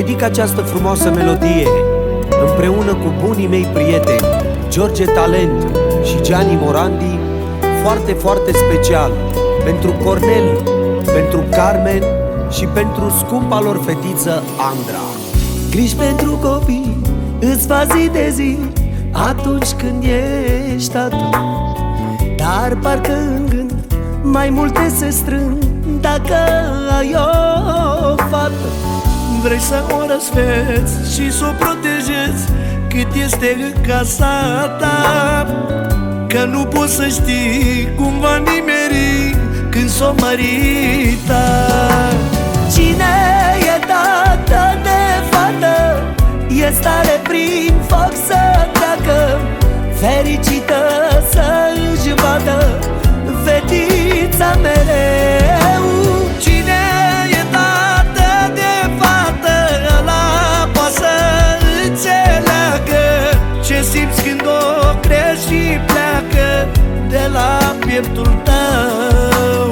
dedic această frumoasă melodie împreună cu bunii mei prieteni George Talent și Gianni Morandi, foarte, foarte special pentru Cornel, pentru Carmen și pentru scumpa lor fetiță Andra. Griji pentru copii îți faci zi de zi atunci când ești tată, dar parcă în gând mai multe se strâng dacă ai o fată. Vrei să o răsfeți și să o protejezi cât este în casa ta, că nu poți să știi cum va nimeri când s-o mărita. Cine e tată de fată e stare prin foc să treacă, fericită să își vadă fetița mereu. Cine e tată de fată, ăla poate să înțeleagă ce simți când o crești și pleacă de la pieptul tău.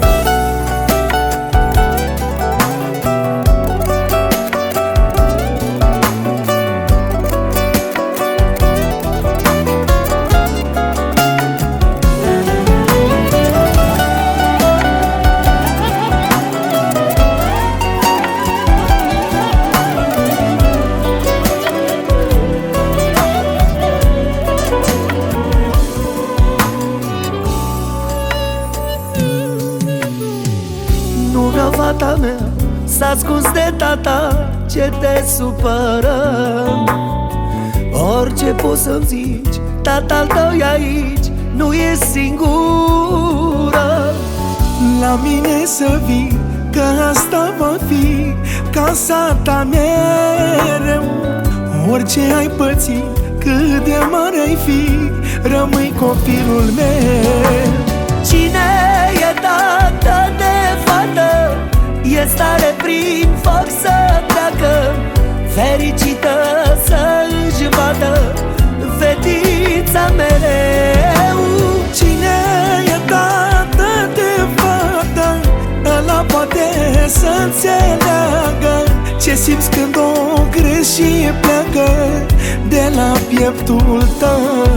Fata mea s-a ascuns de tata, ce te supără? Orice poți să-mi zici, tata-l tău e aici, nu e singură. La mine să vii, că asta va fi casa ta mereu. Orice ai pățit, cât de mare ai fi, rămâi copilul meu. Cine e tată de fată e stare prin foc să treacă, fericită să își vadă fetița mereu. Cine e tată de fată, ăla poate să înțeleagă ce simți când o crești și pleacă de la pieptul tău.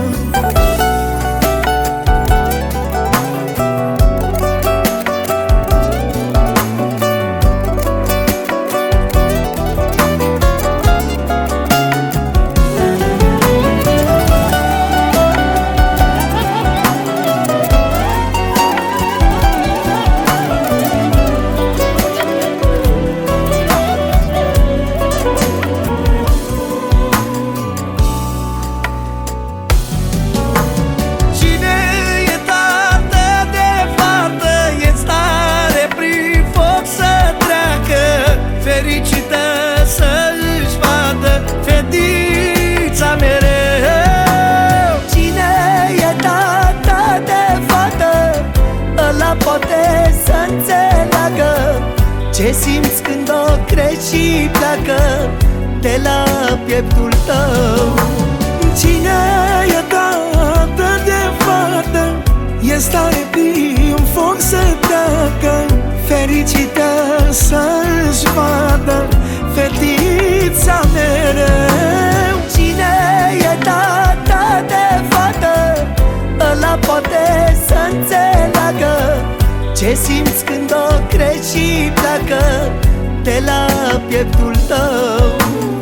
Fericită să își vadă fetița mereu. Cine e tata de fată, ăla poate să înțeleagă ce simți când o crești și pleacă de la pieptul tău. Cine e tată de fată e stare prin foc să treacă, fericită să-și vadă fetița mereu. Cine e tata de fată, ăla poate să înțeleagă ce simți când o crești și pleacă de la pieptul tău.